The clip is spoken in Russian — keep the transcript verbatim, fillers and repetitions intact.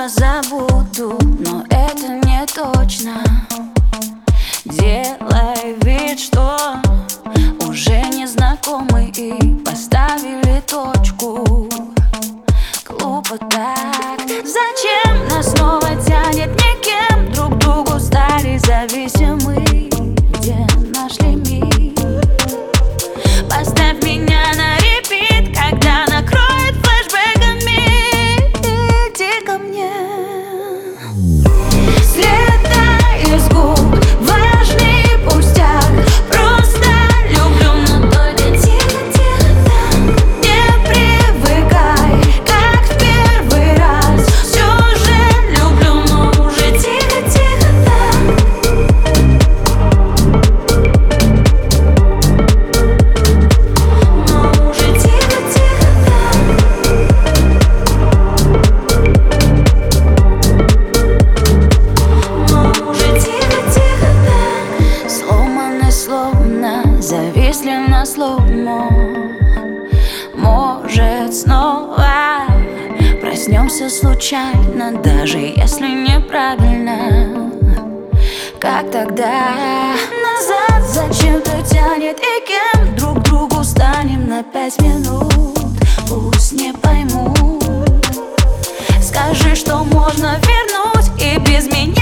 снова забуду, но это не точно. Делай вид, что уже не знакомы и поставили точку. Глупо так. Зачем нас снова тянет никем? Друг к другу стали зависимы. Где наш лимит? Поставь меня на репит, когда накроет флешбэками. Иди ко мне. Слетай из губ важный пустяк. Просто люблю, но только тихо-тихо так. Не привыкай, как в первый раз. Все же люблю, но уже тихо-тихо так. Но уже тихо-тихо так. Но уже тихо-тихо так. Сломаны словно зависли на слоумо. Может, снова проснемся случайно, даже если неправильно. Как тогда? Назад зачем-то тянет, и кем друг другу станем на пять минут. Пусть не поймут. Скажи, что можно вернуть и без меня